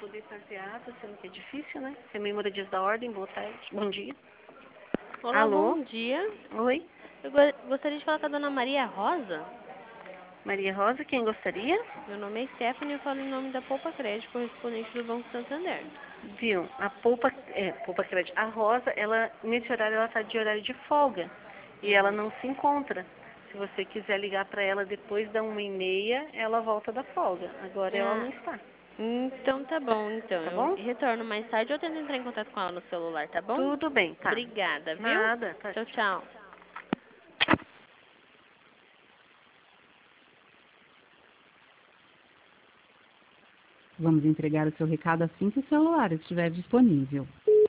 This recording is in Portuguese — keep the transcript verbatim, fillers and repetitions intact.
poder fazer ata, sendo que é difícil, né? Rememora dias da ordem, boa tarde, bom dia. Olá, Alô? bom dia. Oi, Eu go- gostaria de falar com a dona Maria Rosa. Maria Rosa, quem gostaria? Meu nome é Stephanie e eu falo em nome da Poupa Crédito, correspondente do Banco Santander. Viu, a Poupa, é, Poupa Crédito, a Rosa, ela, nesse horário, ela está de horário de folga. E ela Hum. não se encontra. Se você quiser ligar para ela depois da uma e meia, ela volta da folga. Agora ela Ah, não está, então tá bom. Então, tá eu bom? retorno mais tarde ou tento entrar em contato com ela no celular, tá bom? Tudo bem, tá. Obrigada, viu? Nada, tá. Tchau, tchau. Vamos entregar o seu recado assim que o celular estiver disponível.